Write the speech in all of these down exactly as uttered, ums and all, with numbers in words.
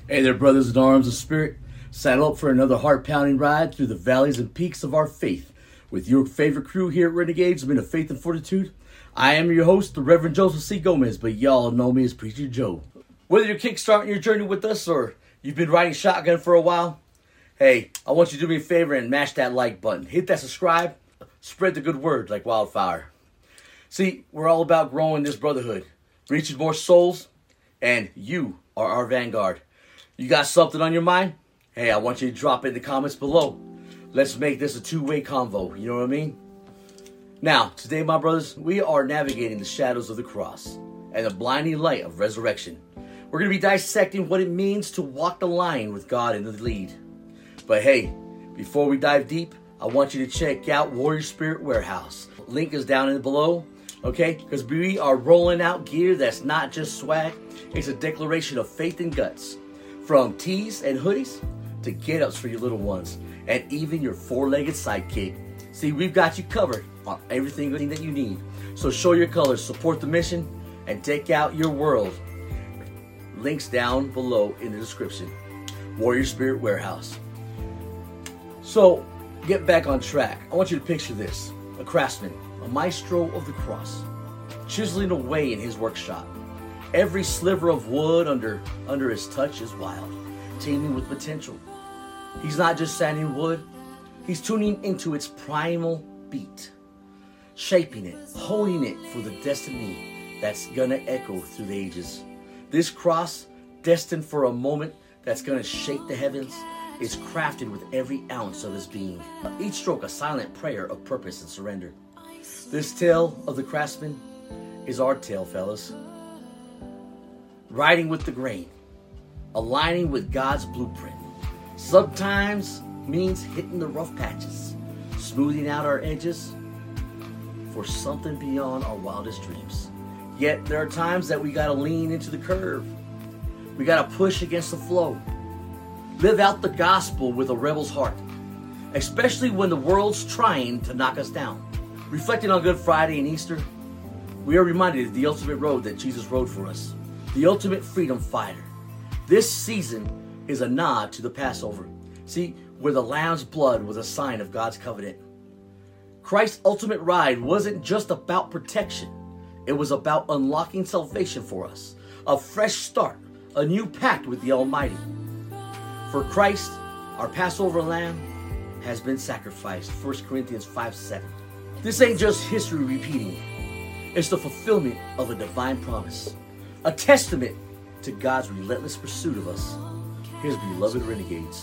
Hey there, brothers in arms of spirit. Saddle up for another heart-pounding ride through the valleys and peaks of our faith with your favorite crew here at Renegades, Men of Faith and Fortitude. I am your host, the Reverend Joseph C. Gomez, but y'all know me as Preacher Joe. Whether you're kickstarting your journey with us or you've been riding shotgun for a while, hey, I want you to do me a favor and mash that like button. Hit that subscribe. Spread the good word like wildfire. See, we're all about growing this brotherhood, reaching more souls, and you are our vanguard. You got something on your mind? Hey, I want you to drop it in the comments below. Let's make this a two-way convo, you know what I mean? Now, today, my brothers, we are navigating the shadows of the cross and the blinding light of resurrection. We're going to be dissecting what it means to walk the line with God in the lead. But hey, before we dive deep, I want you to check out Warrior Spirit Warehouse. Link is down in below, okay? Because we are rolling out gear that's not just swag. It's a declaration of faith and guts. From tees and hoodies to get-ups for your little ones and even your four-legged sidekick. See, we've got you covered on everything that you need. So show your colors, support the mission, and deck out your world. Links down below in the description. Warrior Spirit Warehouse. So, get back on track. I want you to picture this. A craftsman, a maestro of the cross, chiseling away in his workshop. Every sliver of wood under, under his touch is wild, teeming with potential. He's not just sanding wood, he's tuning into its primal beat, shaping it, holding it for the destiny that's gonna echo through the ages. This cross, destined for a moment that's gonna shake the heavens, is crafted with every ounce of his being. Each stroke a silent prayer of purpose and surrender. This tale of the craftsman is our tale, fellas. Riding with the grain, aligning with God's blueprint. Sometimes means hitting the rough patches, smoothing out our edges for something beyond our wildest dreams. Yet there are times that we gotta lean into the curve. We gotta push against the flow. Live out the gospel with a rebel's heart, especially when the world's trying to knock us down. Reflecting on Good Friday and Easter, we are reminded of the ultimate road that Jesus rode for us, the ultimate freedom fighter. This season is a nod to the Passover. See, where the lamb's blood was a sign of God's covenant. Christ's ultimate ride wasn't just about protection. It was about unlocking salvation for us, a fresh start, a new pact with the Almighty. For Christ, our Passover lamb, has been sacrificed. First Corinthians five seven. This ain't just history repeating. It's the fulfillment of a divine promise. A testament to God's relentless pursuit of us, his beloved renegades.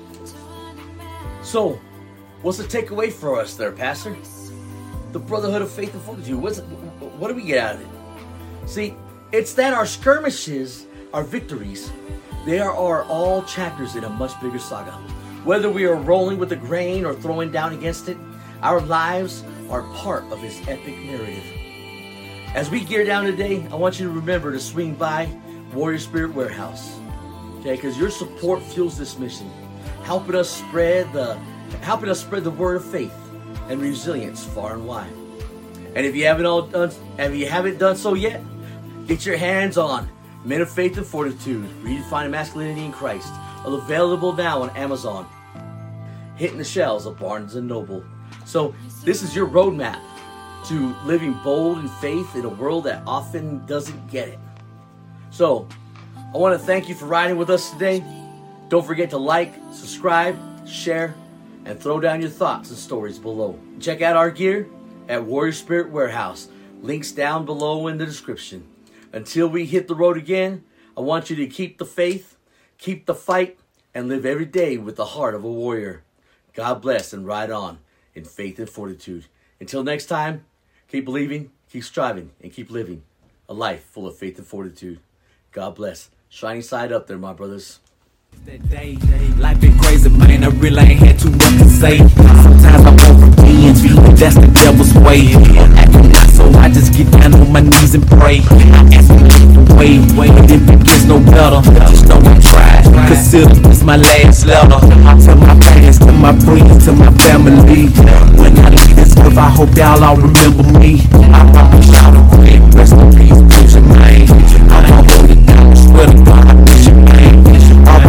So, what's the takeaway for us there, Pastor? The brotherhood of faith and fortitude. What's, what do we get out of it? See, it's that our skirmishes, our victories, they are, are all chapters in a much bigger saga. Whether we are rolling with the grain or throwing down against it, our lives are part of his epic narrative. As we gear down today, I want you to remember to swing by Warrior Spirit Warehouse. Okay, because your support fuels this mission, helping us spread the helping us spread the word of faith and resilience far and wide. And if you haven't all done if you haven't done so yet, get your hands on Men of Faith and Fortitude, Redefining Masculinity in Christ, available now on Amazon, hitting the shelves of Barnes and Noble. So this is your roadmap to living bold in faith in a world that often doesn't get it. So I want to thank you for riding with us today. Don't forget to like, subscribe, share, and throw down your thoughts and stories below. Check out our gear at Warrior Spirit Warehouse. Links down below in the description. Until we hit the road again, I want you to keep the faith, keep the fight, and live every day with the heart of a warrior. God bless and ride on in faith and fortitude. Until next time, keep believing, keep striving, and keep living a life full of faith and fortitude. God bless. Shining side up there, my brothers. That day, life been crazy, man. I really ain't had too much to say. Sometimes I go from D and B, but that's the devil's way. Acting not so I just get down on my knees and pray. I ask him the way, but if it gets no better, just know I tried. Consider this my last letter. To my fans, to my friends, to my family. When I leave this earth, I hope y'all all remember me. I probably shout a quick, rest in peace, push your name. I'm gonna hold it down, I swear to God, I miss your name.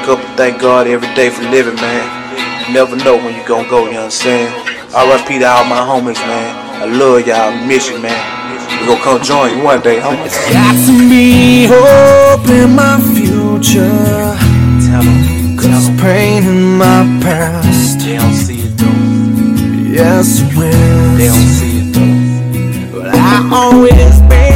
wake up and thank God every day for living, man. You never know when you gon' go, you know what I'm saying? R I P to all my homies, man. I love y'all, we miss you, man. We gon' come join you one day, homies. It's got to be hope in my future. Tell them, Cause pain in my past, they don't see it though. yes, it will. They don't see it though. But I always been